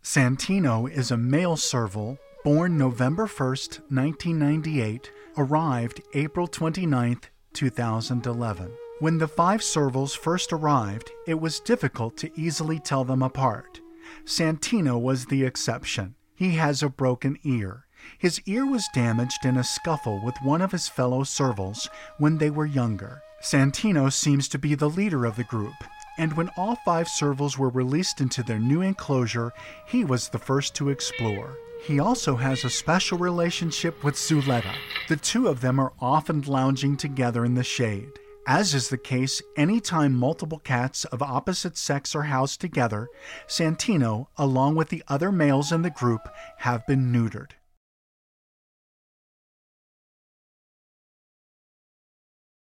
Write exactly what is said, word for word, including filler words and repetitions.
Santino is a male serval born November first, nineteen ninety-eight, arrived April twenty-ninth, two thousand eleven. When the five servals first arrived, it was difficult to easily tell them apart. Santino was the exception. He has a broken ear. His ear was damaged in a scuffle with one of his fellow servals when they were younger. Santino seems to be the leader of the group, and when all five servals were released into their new enclosure, he was the first to explore. He also has a special relationship with Zuleta. The two of them are often lounging together in the shade. As is the case anytime multiple cats of opposite sex are housed together, Santino, along with the other males in the group, have been neutered.